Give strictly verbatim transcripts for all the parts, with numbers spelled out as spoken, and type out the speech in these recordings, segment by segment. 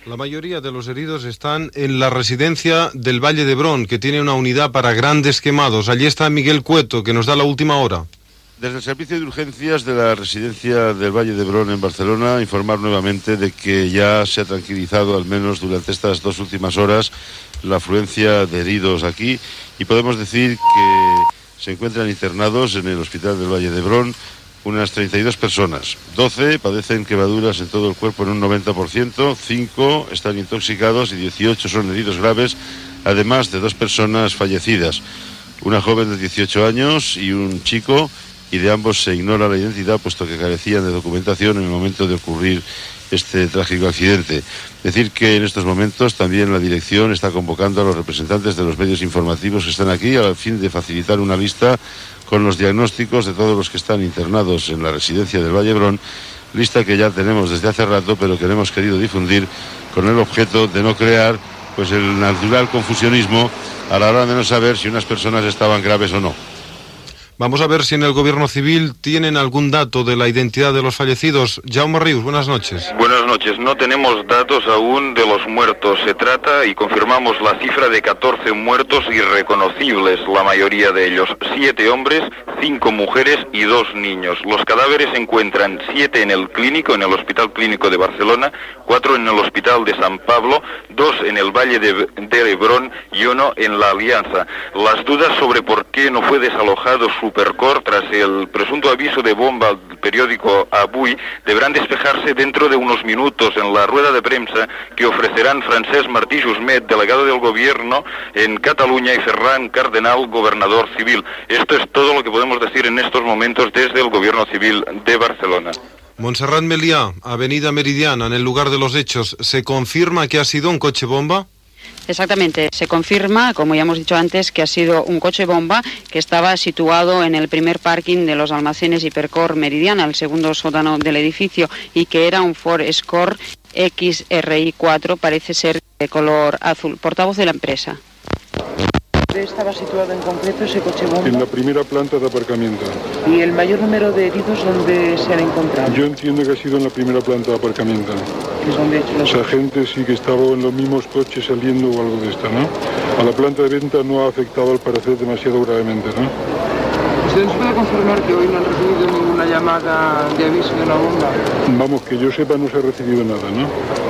La mayoría de los heridos están en la residencia del Valle d'Hebron, que tiene una unidad para grandes quemados. Allí está Miguel Cueto, que nos da la última hora. Desde el servicio de urgencias de la residencia del Valle d'Hebron en Barcelona, informar nuevamente de que ya se ha tranquilizado, al menos durante estas dos últimas horas, la afluencia de heridos aquí, y podemos decir que se encuentran internados en el hospital del Valle d'Hebron unas treinta y dos personas. doce padecen quemaduras en todo el cuerpo en un noventa por ciento, cinco están intoxicados y dieciocho son heridos graves, además de dos personas fallecidas, una joven de dieciocho años y un chico, y de ambos se ignora la identidad puesto que carecían de documentación en el momento de ocurrir este trágico accidente. Decir que en estos momentos también la dirección está convocando a los representantes de los medios informativos que están aquí al fin de facilitar una lista con los diagnósticos de todos los que están internados en la residencia del Valle d'Hebron, lista que ya tenemos desde hace rato, pero que no hemos querido difundir con el objeto de no crear pues el natural confusionismo a la hora de no saber si unas personas estaban graves o no. Vamos a ver si en el Gobierno Civil tienen algún dato de la identidad de los fallecidos. Jaume Rius, buenas noches. Buenas noches. No tenemos datos aún de los muertos. Se trata, y confirmamos la cifra de catorce muertos irreconocibles, la mayoría de ellos. Siete hombres, cinco mujeres y dos niños. Los cadáveres se encuentran siete en el clínico, en el Hospital Clínico de Barcelona, cuatro en el Hospital de San Pablo, dos en el Valle de d'Hebron y uno en la Alianza. Las dudas sobre por qué no fue desalojado Supercor tras el presunto aviso de bomba al periódico Avui deberán despejarse dentro de unos minutos en la rueda de prensa que ofrecerán Francesc Martí Jusmet, delegado del Gobierno en Cataluña, y Ferran Cardenal, gobernador civil. Esto es todo lo que podemos decir en estos momentos desde el Gobierno Civil de Barcelona. Montserrat Meliá, Avenida Meridiana, en el lugar de los hechos, ¿se confirma que ha sido un coche bomba? Exactamente, se confirma, como ya hemos dicho antes, que ha sido un coche bomba que estaba situado en el primer parking de los almacenes Hipercor Meridiana, el segundo sótano del edificio, y que era un Ford Escort X R I cuatro, parece ser de color azul. Portavoz de la empresa. ¿Dónde estaba situado en concreto ese coche bomba? En la primera planta de aparcamiento. ¿Y el mayor número de heridos dónde se han encontrado? Yo entiendo que ha sido en la primera planta de aparcamiento. Que es donde he hecho los... O sea, gente sí que estaba en los mismos coches saliendo o algo de esto, ¿no? A la planta de venta no ha afectado al parecer demasiado gravemente, ¿no? ¿Usted nos puede confirmar que hoy no han recibido ninguna llamada de aviso de una bomba? Vamos, que yo sepa no se ha recibido nada, ¿no?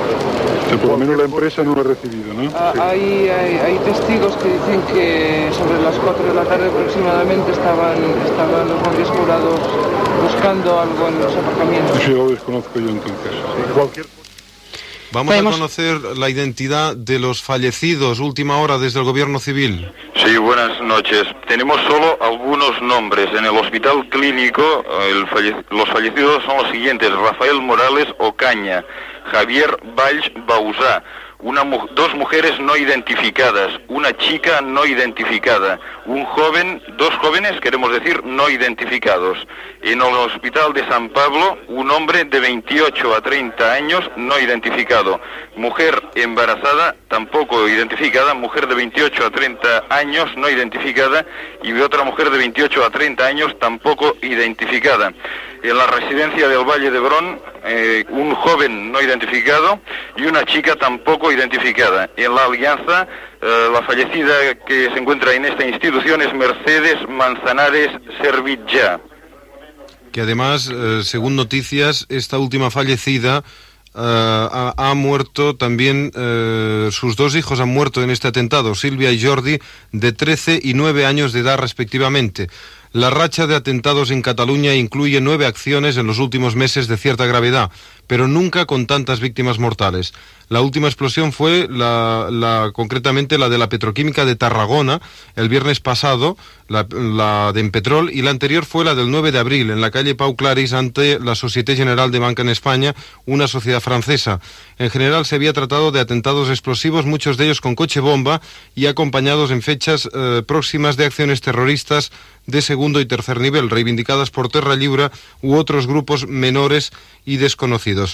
O sea, por lo menos la empresa no lo ha recibido, ¿no? Ah, sí. hay, hay, hay testigos que dicen que sobre las cuatro de la tarde aproximadamente estaban, estaban los guardias jurados buscando algo en los aparcamientos. Eso lo desconozco yo entonces. Sí, cualquier... Vamos a conocer la identidad de los fallecidos, última hora desde el Gobierno Civil. Sí, buenas noches. Tenemos solo algunos nombres. En el Hospital Clínico, el falle... los fallecidos son los siguientes: Rafael Morales Ocaña, Javier Valls Bausá, una mu dos mujeres no identificadas, una chica no identificada, un joven, dos jóvenes, queremos decir, no identificados. En el Hospital de San Pablo, un hombre de veintiocho a treinta años no identificado, mujer embarazada tampoco identificada, mujer de veintiocho a treinta años no identificada, y otra mujer de veintiocho a treinta años tampoco identificada. En la residencia del Valle d'Hebron, eh, un joven no identificado y una chica tampoco identificada. En la Alianza, eh, la fallecida que se encuentra en esta institución es Mercedes Manzanares Servitjà. Que además, eh, según noticias, esta última fallecida Uh, ha, ha muerto también, uh, sus dos hijos han muerto en este atentado, Silvia y Jordi, de trece y nueve años de edad respectivamente. La racha de atentados en Cataluña incluye nueve acciones en los últimos meses de cierta gravedad, pero nunca con tantas víctimas mortales. La última explosión fue la, la, concretamente la de la petroquímica de Tarragona el viernes pasado, la, la de Empetrol, y la anterior fue la del nueve de abril en la calle Pau Claris ante la Société Générale de Banca en España, una sociedad francesa. En general se había tratado de atentados explosivos, muchos de ellos con coche bomba y acompañados en fechas eh, próximas de acciones terroristas de segundo y tercer nivel, reivindicadas por Terra Lliure u otros grupos menores y desconocidos.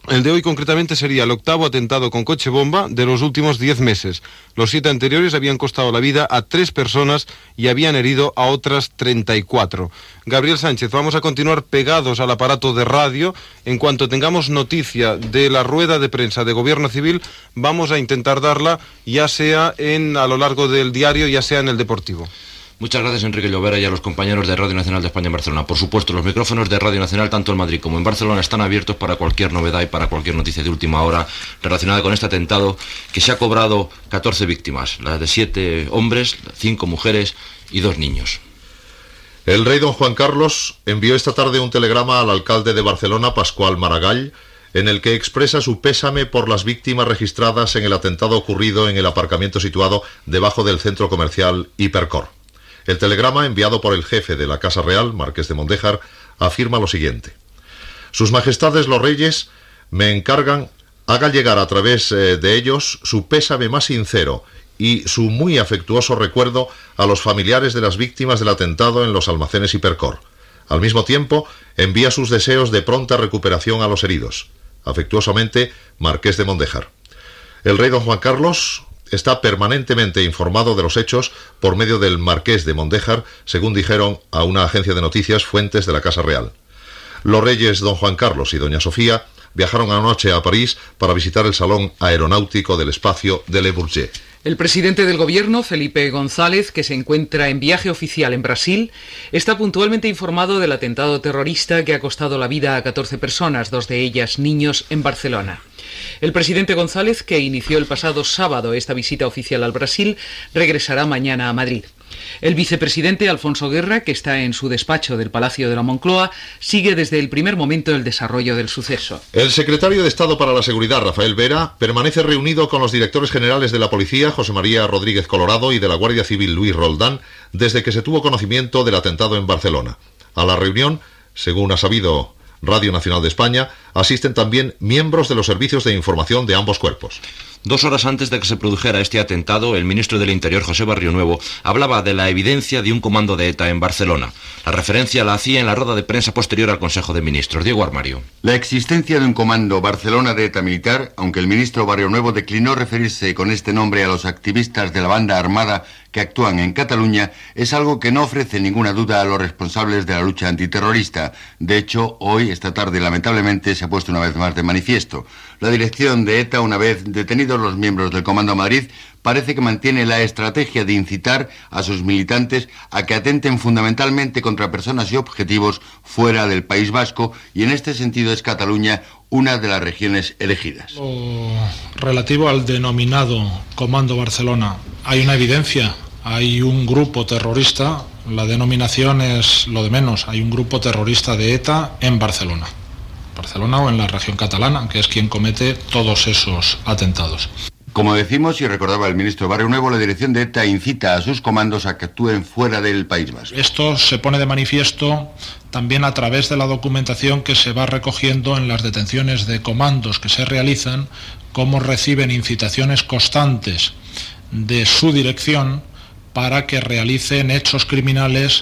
El de hoy concretamente sería el octavo atentado con coche bomba de los últimos diez meses. Los siete anteriores habían costado la vida a tres personas y habían herido a otras treinta y cuatro. Gabriel Sánchez, vamos a continuar pegados al aparato de radio. En cuanto tengamos noticia de la rueda de prensa de Gobierno Civil, vamos a intentar darla, ya sea en a lo largo del diario, ya sea en el Deportivo. Muchas gracias, Enrique Llovera, y a los compañeros de Radio Nacional de España en Barcelona. Por supuesto, los micrófonos de Radio Nacional, tanto en Madrid como en Barcelona, están abiertos para cualquier novedad y para cualquier noticia de última hora relacionada con este atentado que se ha cobrado catorce víctimas, las de siete hombres, cinco mujeres y dos niños. El rey don Juan Carlos envió esta tarde un telegrama al alcalde de Barcelona, Pascual Maragall, en el que expresa su pésame por las víctimas registradas en el atentado ocurrido en el aparcamiento situado debajo del centro comercial Hipercor. El telegrama, enviado por el jefe de la Casa Real, Marqués de Mondéjar, afirma lo siguiente: Sus Majestades los Reyes me encargan haga llegar a través eh, de ellos su pésame más sincero y su muy afectuoso recuerdo a los familiares de las víctimas del atentado en los almacenes Hipercor. Al mismo tiempo, envía sus deseos de pronta recuperación a los heridos. Afectuosamente, Marqués de Mondéjar. El rey don Juan Carlos está permanentemente informado de los hechos por medio del Marqués de Mondéjar, según dijeron a una agencia de noticias fuentes de la Casa Real. Los reyes don Juan Carlos y doña Sofía viajaron anoche a París para visitar el Salón Aeronáutico del Espacio de Le Bourget. El presidente del gobierno, Felipe González, que se encuentra en viaje oficial en Brasil, está puntualmente informado del atentado terrorista que ha costado la vida a catorce personas, dos de ellas niños, en Barcelona. El presidente González, que inició el pasado sábado esta visita oficial al Brasil, regresará mañana a Madrid. El vicepresidente Alfonso Guerra, que está en su despacho del Palacio de la Moncloa, sigue desde el primer momento el desarrollo del suceso. El secretario de Estado para la Seguridad, Rafael Vera, permanece reunido con los directores generales de la Policía, José María Rodríguez Colorado, y de la Guardia Civil, Luis Roldán, desde que se tuvo conocimiento del atentado en Barcelona. A la reunión, según ha sabido Radio Nacional de España, asisten también miembros de los servicios de información de ambos cuerpos. Dos horas antes de que se produjera este atentado, el ministro del Interior, José Barrionuevo, hablaba de la evidencia de un comando de ETA en Barcelona. La referencia la hacía en la rueda de prensa posterior al Consejo de Ministros. Diego Armario. La existencia de un comando Barcelona de ETA militar, aunque el ministro Barrionuevo declinó referirse con este nombre a los activistas de la banda armada que actúan en Cataluña, es algo que no ofrece ninguna duda a los responsables de la lucha antiterrorista. De hecho, hoy, esta tarde, lamentablemente, se ha puesto una vez más de manifiesto. La dirección de ETA, una vez detenidos los miembros del Comando Madrid, parece que mantiene la estrategia de incitar a sus militantes a que atenten fundamentalmente contra personas y objetivos fuera del País Vasco, y en este sentido es Cataluña una de las regiones elegidas. Lo relativo al denominado Comando Barcelona, hay una evidencia, hay un grupo terrorista, la denominación es lo de menos, hay un grupo terrorista de ETA en Barcelona. Barcelona o en la región catalana, que es quien comete todos esos atentados. Como decimos y recordaba el ministro Barrionuevo, la dirección de ETA incita a sus comandos a que actúen fuera del País Vasco. Esto se pone de manifiesto también a través de la documentación que se va recogiendo en las detenciones de comandos que se realizan, cómo reciben incitaciones constantes de su dirección para que realicen hechos criminales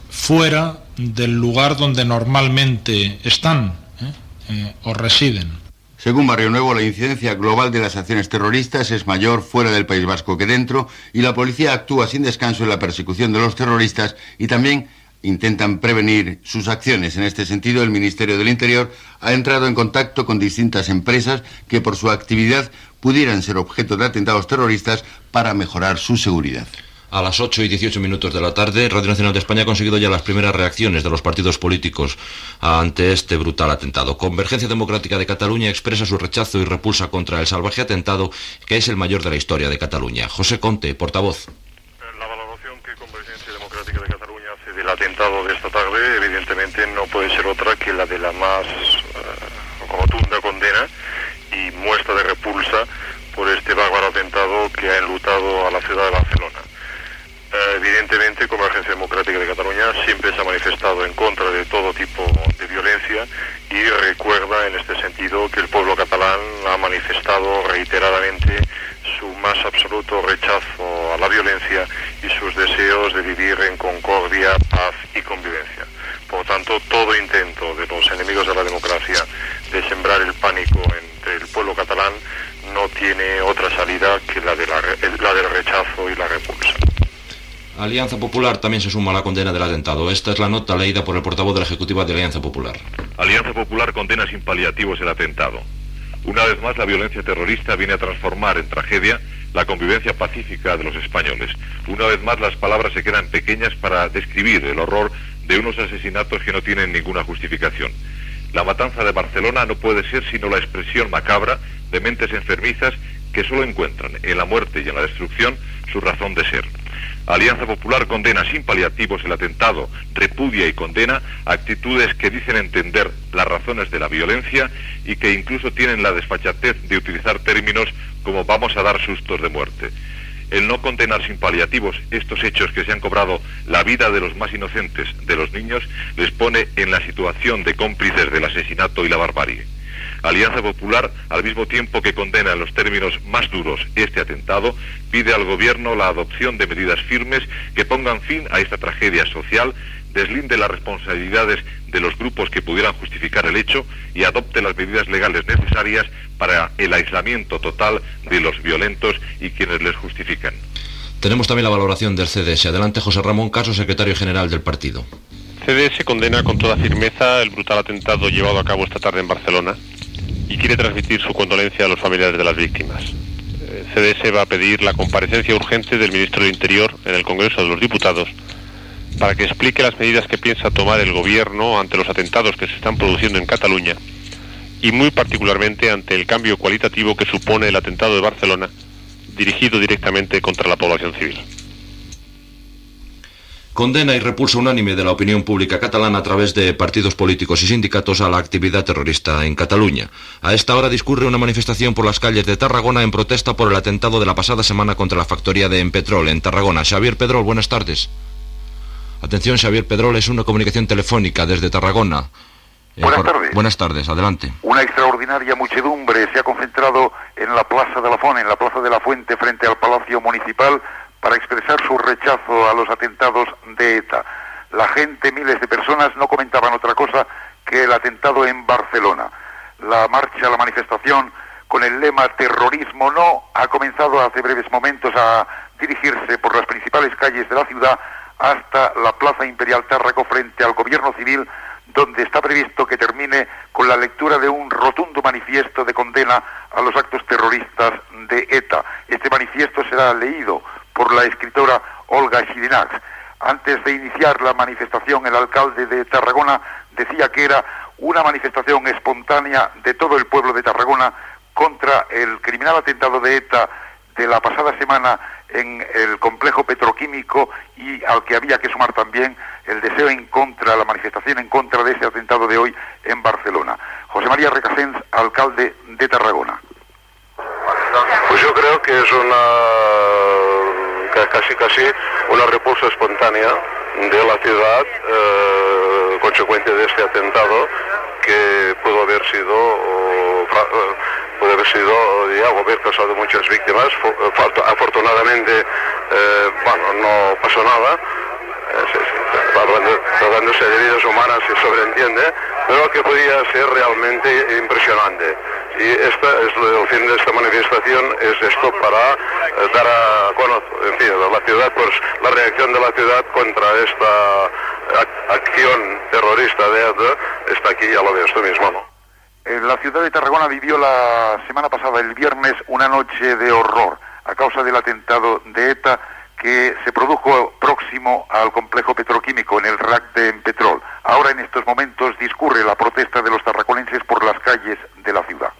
fuera del lugar donde normalmente están ¿eh? Eh, o residen. Según Barrionuevo, la incidencia global de las acciones terroristas es mayor fuera del País Vasco que dentro, y la policía actúa sin descanso en la persecución de los terroristas y también intentan prevenir sus acciones. En este sentido, el Ministerio del Interior ha entrado en contacto con distintas empresas que por su actividad pudieran ser objeto de atentados terroristas para mejorar su seguridad. A las ocho y dieciocho minutos de la tarde, Radio Nacional de España ha conseguido ya las primeras reacciones de los partidos políticos ante este brutal atentado. Convergencia Democrática de Cataluña expresa su rechazo y repulsa contra el salvaje atentado, que es el mayor de la historia de Cataluña. José Conte, portavoz. La valoración que Convergencia Democrática de Cataluña hace del atentado de esta tarde, evidentemente no puede ser otra que la de la más eh, rotunda condena y muestra de repulsa por este bárbaro atentado que ha enlutado a la ciudad de Barcelona. Evidentemente, Convergencia Democrática de Cataluña siempre se ha manifestado en contra de todo tipo de violencia y recuerda en este sentido que el pueblo catalán ha manifestado reiteradamente su más absoluto rechazo a la violencia y sus deseos de vivir en concordia, paz y convivencia. Por tanto, todo intento de los enemigos de la democracia de sembrar el pánico en pueblo catalán no tiene otra salida que la, de la, la del rechazo y la repulsa. Alianza Popular también se suma a la condena del atentado. Esta es la nota leída por el portavoz de la Ejecutiva de Alianza Popular. Alianza Popular condena sin paliativos el atentado. Una vez más, la violencia terrorista viene a transformar en tragedia la convivencia pacífica de los españoles. Una vez más, las palabras se quedan pequeñas para describir el horror de unos asesinatos que no tienen ninguna justificación. La matanza de Barcelona no puede ser sino la expresión macabra de mentes enfermizas que solo encuentran en la muerte y en la destrucción su razón de ser. Alianza Popular condena sin paliativos el atentado, repudia y condena actitudes que dicen entender las razones de la violencia y que incluso tienen la desfachatez de utilizar términos como vamos a dar sustos de muerte. El no condenar sin paliativos estos hechos que se han cobrado la vida de los más inocentes, de los niños, les pone en la situación de cómplices del asesinato y la barbarie. Alianza Popular, al mismo tiempo que condena en los términos más duros este atentado, pide al Gobierno la adopción de medidas firmes que pongan fin a esta tragedia social, deslinde las responsabilidades de los grupos que pudieran justificar el hecho y adopte las medidas legales necesarias para el aislamiento total de los violentos y quienes les justifican. Tenemos también la valoración del C D S. Adelante, José Ramón Caso, secretario general del partido. C D S condena con toda firmeza el brutal atentado llevado a cabo esta tarde en Barcelona y quiere transmitir su condolencia a los familiares de las víctimas. C D S va a pedir la comparecencia urgente del ministro del Interior en el Congreso de los Diputados para que explique las medidas que piensa tomar el Gobierno ante los atentados que se están produciendo en Cataluña y muy particularmente ante el cambio cualitativo que supone el atentado de Barcelona dirigido directamente contra la población civil. Condena y repulsa unánime de la opinión pública catalana a través de partidos políticos y sindicatos a la actividad terrorista en Cataluña. A esta hora discurre una manifestación por las calles de Tarragona en protesta por el atentado de la pasada semana contra la factoría de Empetrol en Tarragona. Xavier Pedrol, buenas tardes. Atención, Xavier Pedrol, es una comunicación telefónica desde Tarragona. Buenas tardes. Buenas tardes, adelante. Una extraordinaria muchedumbre se ha concentrado en la Plaza de la Font, en la Plaza de la Fuente, frente al Palacio Municipal, para expresar su rechazo a los atentados de ETA. La gente, miles de personas, no comentaban otra cosa que el atentado en Barcelona. La marcha, la manifestación, con el lema terrorismo no, ha comenzado hace breves momentos a dirigirse por las principales calles de la ciudad hasta la Plaza Imperial Tárraco, frente al Gobierno Civil, donde está previsto que termine con la lectura de un rotundo manifiesto de condena a los actos terroristas de ETA. Este manifiesto será leído por la escritora Olga Xirinacs. Antes de iniciar la manifestación, el alcalde de Tarragona decía que era una manifestación espontánea de todo el pueblo de Tarragona contra el criminal atentado de ETA de la pasada semana en el complejo petroquímico, y al que había que sumar también el deseo en contra, la manifestación en contra de ese atentado de hoy en Barcelona. José María Recasens, alcalde de Tarragona. Pues yo creo que es una casi casi una repulsa espontánea de la ciudad eh, consecuente de este atentado, que pudo haber sido o, puede haber sido ya, o haber causado muchas víctimas. Afortunadamente eh, bueno, no pasó nada, tratándose de vidas humanas, se sobreentiende, pero que podía ser realmente impresionante. Y esta es el fin de esta manifestación, es esto para eh, dar a conocer, en fin, a la ciudad, pues la reacción de la ciudad contra esta ac acción terrorista de ETA está aquí, ya lo ves tú mismo, ¿no? La ciudad de Tarragona vivió la semana pasada, el viernes, una noche de horror a causa del atentado de ETA que se produjo próximo al complejo petroquímico, en el rack de Empetrol. Ahora, en estos momentos, discurre la protesta de los tarraconenses por las calles de la ciudad.